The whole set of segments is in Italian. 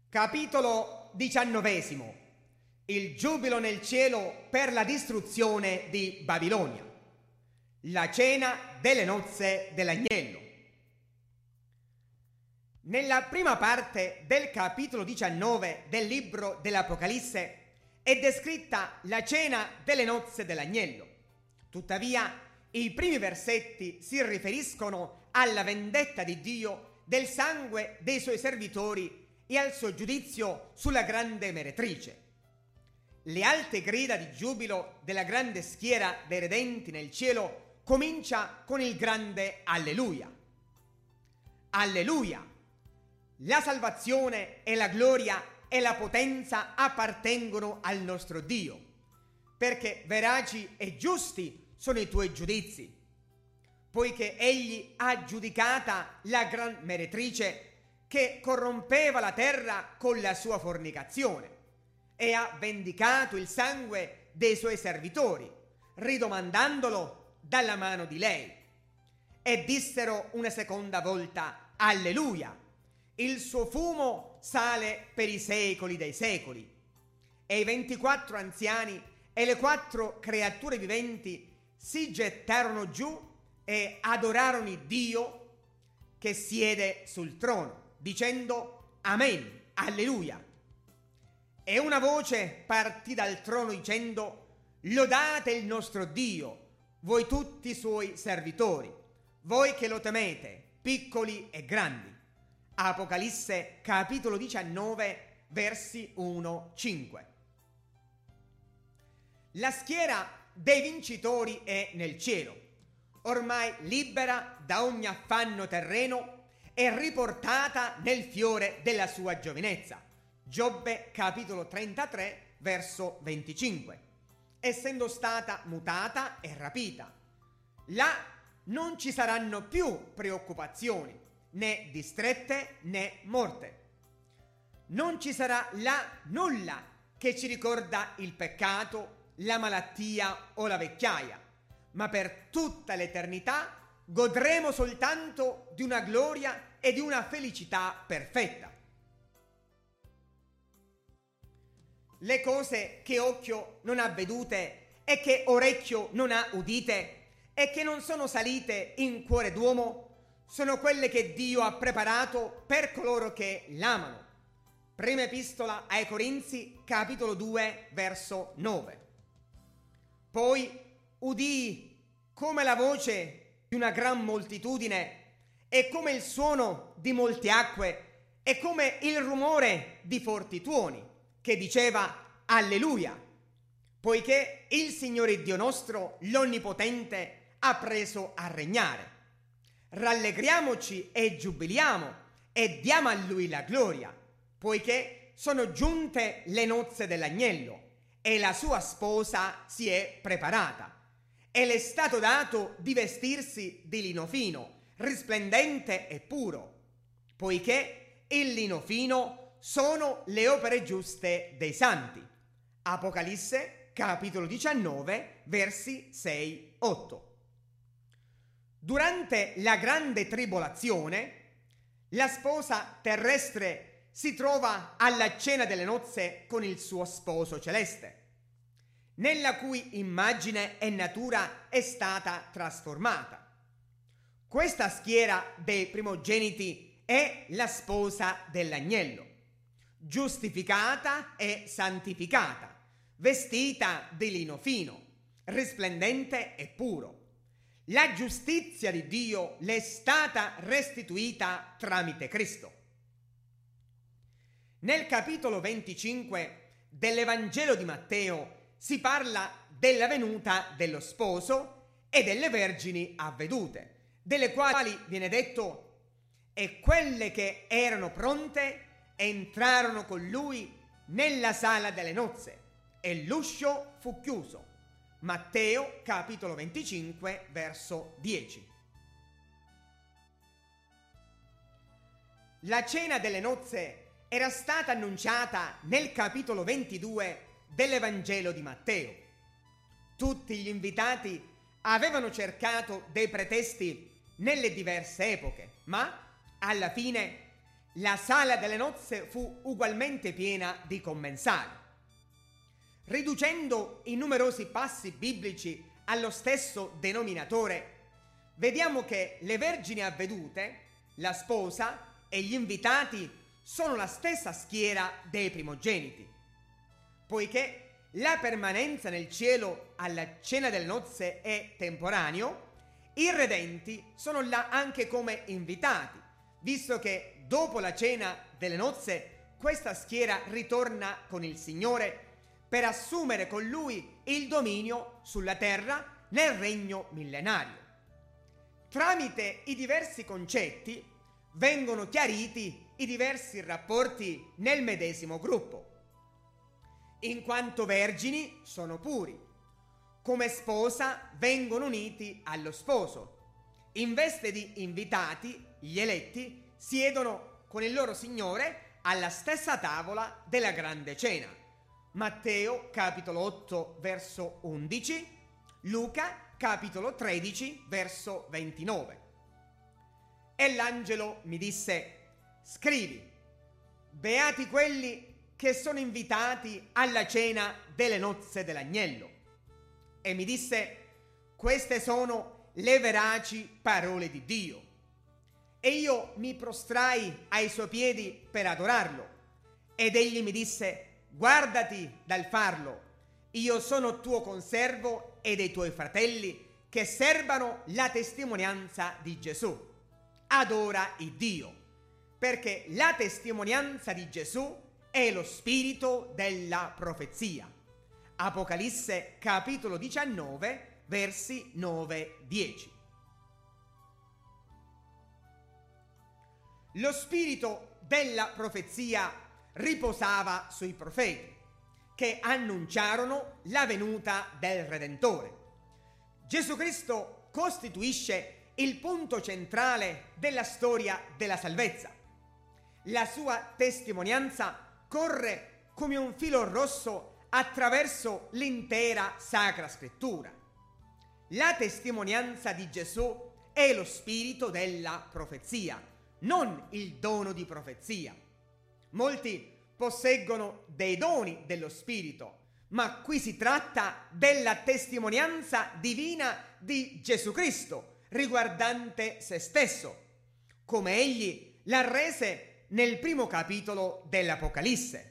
Capitolo 19. Il giubilo nel cielo per la distruzione di Babilonia. La cena delle nozze dell'agnello. Nella prima parte del capitolo 19 del libro dell'Apocalisse è descritta la cena delle nozze dell'agnello. Tuttavia, i primi versetti si riferiscono alla vendetta di Dio del sangue dei suoi servitori e al suo giudizio sulla grande meretrice. Le alte grida di giubilo della grande schiera dei redenti nel cielo comincia con il grande Alleluia. Alleluia! La salvazione e la gloria e la potenza appartengono al nostro Dio, perché veraci e giusti sono i tuoi giudizi, poiché egli ha giudicata la gran meretrice che corrompeva la terra con la sua fornicazione e ha vendicato il sangue dei suoi servitori, ridomandandolo dalla mano di lei. E dissero una seconda volta: Alleluia! Il suo fumo sale per i secoli dei secoli. E i 24 anziani e le 4 creature viventi si gettarono giù e adorarono il Dio che siede sul trono, dicendo Amen, Alleluia. E una voce partì dal trono dicendo: Lodate il nostro Dio, voi tutti i suoi servitori, voi che lo temete, piccoli e grandi. Apocalisse capitolo 19 versi 1-5. La schiera dei vincitori è nel cielo, ormai libera da ogni affanno terreno e riportata nel fiore della sua giovinezza. Giobbe capitolo 33 verso 25. Essendo stata mutata e rapita. Là non ci saranno più preoccupazioni, né distrette né morte. Non ci sarà là nulla che ci ricorda il peccato, la malattia o la vecchiaia, ma per tutta l'eternità godremo soltanto di una gloria e di una felicità perfetta. Le cose che occhio non ha vedute e che orecchio non ha udite e che non sono salite in cuore d'uomo sono quelle che Dio ha preparato per coloro che l'amano. Prima epistola ai Corinzi, capitolo 2, verso 9. Poi udii come la voce di una gran moltitudine e come il suono di molte acque e come il rumore di forti tuoni, che diceva Alleluia, poiché il Signore Dio nostro, l'Onnipotente, ha preso a regnare. Rallegriamoci e giubiliamo e diamo a Lui la gloria, poiché sono giunte le nozze dell'agnello e la sua sposa si è preparata. E le è stato dato di vestirsi di lino fino, risplendente e puro, poiché il lino fino sono le opere giuste dei santi. Apocalisse capitolo 19 versi 6-8. Durante la grande tribolazione, la sposa terrestre si trova alla cena delle nozze con il suo sposo celeste, nella cui immagine e natura è stata trasformata. Questa schiera dei primogeniti è la sposa dell'agnello, giustificata e santificata, vestita di lino fino, risplendente e puro. La giustizia di Dio le è stata restituita tramite Cristo. Nel capitolo 25 dell'Evangelo di Matteo si parla della venuta dello sposo e delle vergini avvedute, delle quali viene detto: e quelle che erano pronte entrarono con lui nella sala delle nozze e l'uscio fu chiuso. Matteo capitolo 25 verso 10. La cena delle nozze era stata annunciata nel capitolo 22 dell'Evangelo di Matteo. Tutti gli invitati avevano cercato dei pretesti nelle diverse epoche, ma alla fine la sala delle nozze fu ugualmente piena di commensali. Riducendo i numerosi passi biblici allo stesso denominatore, vediamo che le vergini avvedute, la sposa e gli invitati sono la stessa schiera dei primogeniti, poiché la permanenza nel cielo alla cena delle nozze è temporaneo. I redenti sono là anche come invitati, visto che dopo la cena delle nozze questa schiera ritorna con il Signore per assumere con Lui il dominio sulla terra nel regno millenario. Tramite i diversi concetti vengono chiariti i diversi rapporti nel medesimo gruppo. In quanto vergini sono puri, come sposa vengono uniti allo sposo. In veste di invitati, gli eletti siedono con il loro Signore alla stessa tavola della grande cena. Matteo capitolo 8 verso 11, Luca capitolo 13 verso 29. E l'angelo mi disse: scrivi, beati quelli che sono invitati alla cena delle nozze dell'agnello. E mi disse: queste sono le veraci parole di Dio. E io mi prostrai ai suoi piedi per adorarlo. Ed egli mi disse: guardati dal farlo, io sono tuo conservo e dei tuoi fratelli che serbano la testimonianza di Gesù. Adora il Dio, perché la testimonianza di Gesù è lo spirito della profezia. Apocalisse capitolo 19 versi 9-10. Lo spirito della profezia riposava sui profeti che annunciarono la venuta del Redentore. Gesù Cristo costituisce il punto centrale della storia della salvezza. La sua testimonianza corre come un filo rosso attraverso l'intera Sacra Scrittura. La testimonianza di Gesù è lo spirito della profezia, non il dono di profezia. Molti posseggono dei doni dello spirito, ma qui si tratta della testimonianza divina di Gesù Cristo riguardante se stesso, come egli la rese nel primo capitolo dell'Apocalisse.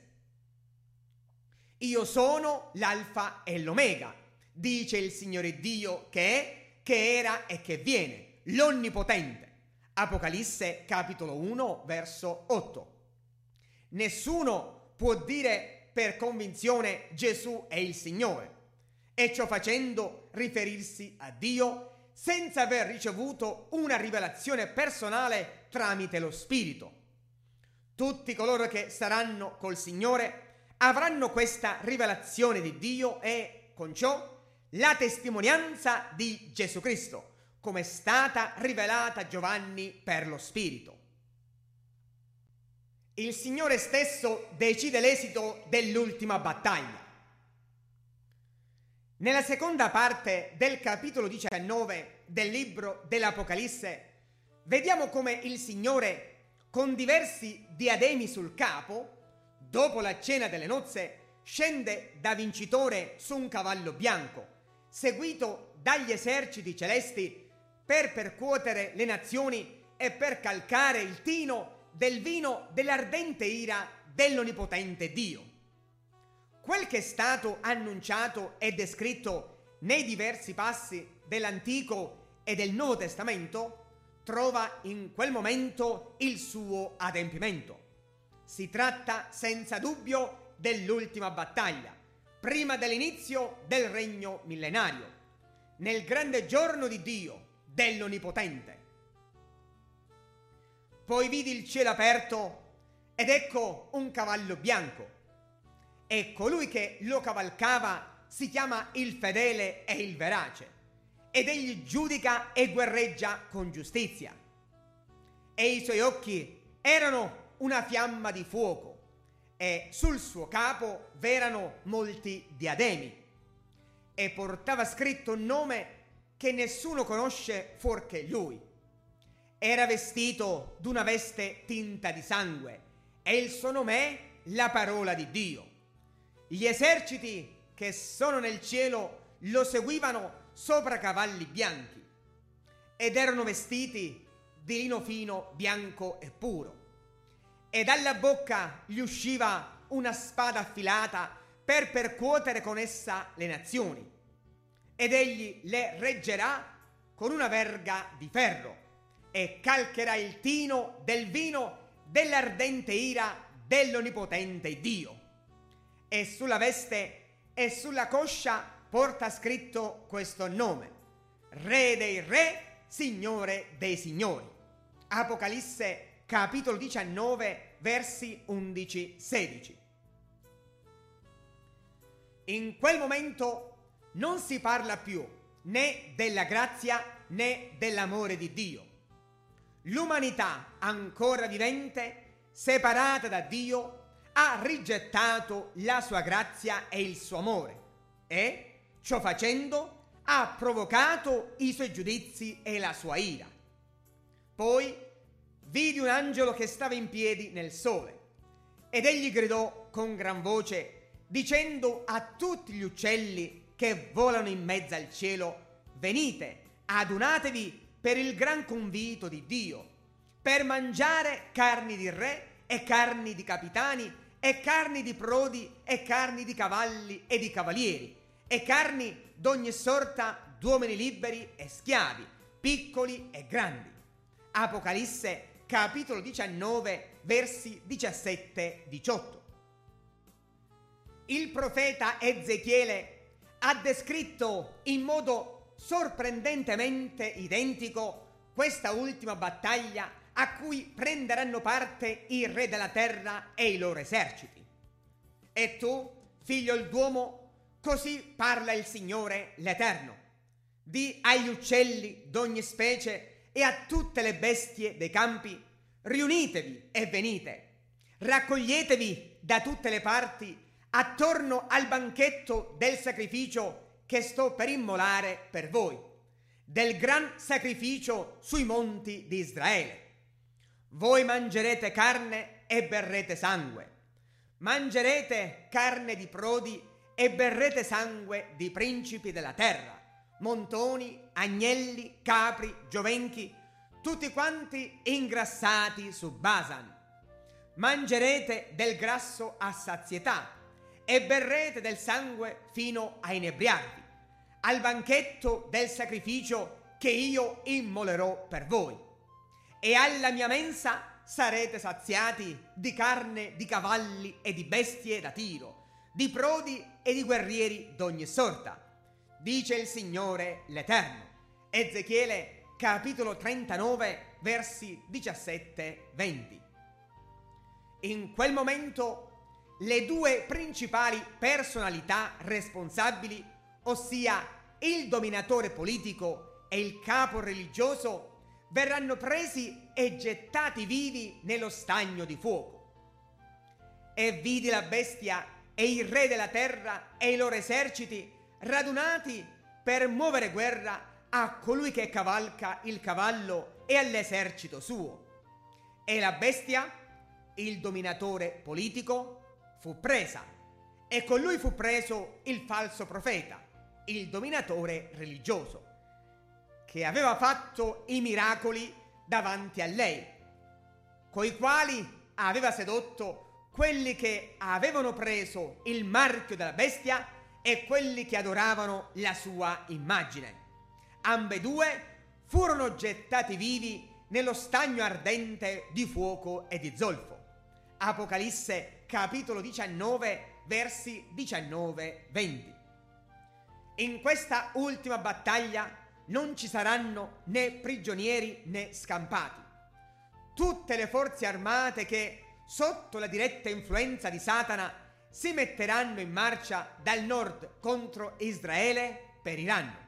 Io sono l'Alfa e l'Omega, dice il Signore Dio che è, che era e che viene, l'Onnipotente. Apocalisse capitolo 1 verso 8. Nessuno può dire per convinzione Gesù è il Signore, e ciò facendo riferirsi a Dio senza aver ricevuto una rivelazione personale tramite lo Spirito. Tutti coloro che saranno col Signore avranno questa rivelazione di Dio e, con ciò, la testimonianza di Gesù Cristo, come è stata rivelata a Giovanni per lo Spirito. Il Signore stesso decide l'esito dell'ultima battaglia. Nella seconda parte del capitolo 19 del libro dell'Apocalisse vediamo come il Signore, con diversi diademi sul capo, dopo la cena delle nozze, scende da vincitore su un cavallo bianco, seguito dagli eserciti celesti per percuotere le nazioni e per calcare il tino del vino dell'ardente ira dell'Onnipotente Dio. Quel che è stato annunciato e descritto nei diversi passi dell'Antico e del Nuovo Testamento trova in quel momento il suo adempimento. Si tratta senza dubbio dell'ultima battaglia, prima dell'inizio del regno millenario, nel grande giorno di Dio, dell'Onnipotente. Poi vidi il cielo aperto ed ecco un cavallo bianco, e colui che lo cavalcava si chiama il fedele e il verace, ed egli giudica e guerreggia con giustizia. E i suoi occhi erano una fiamma di fuoco, e sul suo capo v'erano molti diademi, e portava scritto un nome che nessuno conosce fuorché lui. era vestito d'una veste tinta di sangue e il suo nome è la parola di Dio. Gli eserciti che sono nel cielo lo seguivano sopra cavalli bianchi ed erano vestiti di lino fino, bianco e puro. E dalla bocca gli usciva una spada affilata per percuotere con essa le nazioni. Ed egli le reggerà con una verga di ferro e calcherà il tino del vino dell'ardente ira dell'Onnipotente Dio. E sulla veste e sulla coscia porta scritto questo nome: Re dei Re, Signore dei Signori. Apocalisse capitolo 19 versi 11-16. In quel momento non si parla più né della grazia né dell'amore di Dio. L'umanità ancora vivente, separata da Dio, ha rigettato la sua grazia e il suo amore e, ciò facendo, ha provocato i suoi giudizi e la sua ira. Poi vidi un angelo che stava in piedi nel sole ed egli gridò con gran voce dicendo a tutti gli uccelli che volano in mezzo al cielo: venite, adunatevi per il gran convito di Dio, per mangiare carni di re e carni di capitani e carni di prodi e carni di cavalli e di cavalieri e carni d'ogni sorta d'uomini liberi e schiavi, piccoli e grandi. Apocalisse capitolo 19 versi 17-18. Il profeta Ezechiele ha descritto in modo sorprendentemente identico questa ultima battaglia a cui prenderanno parte i re della terra e i loro eserciti. E tu, figlio d'uomo, così parla il Signore l'Eterno: di agli uccelli d'ogni specie e a tutte le bestie dei campi: riunitevi e venite, raccoglietevi da tutte le parti attorno al banchetto del sacrificio che sto per immolare per voi, del gran sacrificio sui monti di Israele. Voi mangerete carne e berrete sangue, mangerete carne di prodi e berrete sangue di principi della terra, montoni, agnelli, capri, giovenchi, tutti quanti ingrassati su Basan. Mangerete del grasso a sazietà e berrete del sangue fino a inebriarvi, al banchetto del sacrificio che io immolerò per voi. E alla mia mensa sarete saziati di carne di cavalli e di bestie da tiro, di prodi e di guerrieri d'ogni sorta, dice il Signore l'Eterno. Ezechiele capitolo 39 versi 17-20. In quel momento le due principali personalità responsabili, ossia il dominatore politico e il capo religioso, verranno presi e gettati vivi nello stagno di fuoco. E vidi la bestia e il re della terra e i loro eserciti radunati per muovere guerra a colui che cavalca il cavallo e all'esercito suo. E la bestia, il dominatore politico, fu presa, e con lui fu preso il falso profeta, il dominatore religioso, che aveva fatto i miracoli davanti a lei, coi quali aveva sedotto quelli che avevano preso il marchio della bestia e quelli che adoravano la sua immagine. Ambedue furono gettati vivi nello stagno ardente di fuoco e di zolfo. Apocalisse capitolo 19 versi 19-20. In questa ultima battaglia non ci saranno né prigionieri né scampati. Tutte le forze armate che, sotto la diretta influenza di Satana, si metteranno in marcia dal nord contro Israele periranno.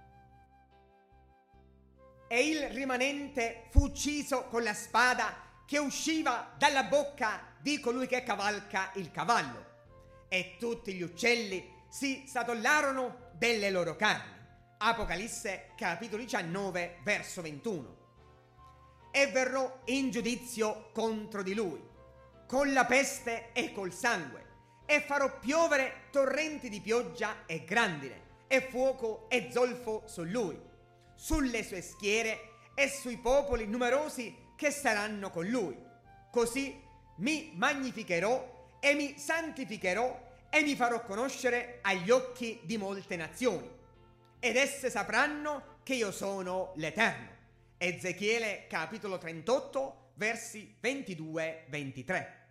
E il rimanente fu ucciso con la spada che usciva dalla bocca di colui che cavalca il cavallo, e tutti gli uccelli si satollarono delle loro carni. Apocalisse capitolo 19 verso 21. e verrò in giudizio contro di lui, con la peste e col sangue, e farò piovere torrenti di pioggia e grandine, e fuoco e zolfo su lui, sulle sue schiere e sui popoli numerosi che saranno con lui. Così mi magnificherò e mi santificherò e mi farò conoscere agli occhi di molte nazioni, ed esse sapranno che io sono l'Eterno. Ezechiele capitolo 38 versi 22-23.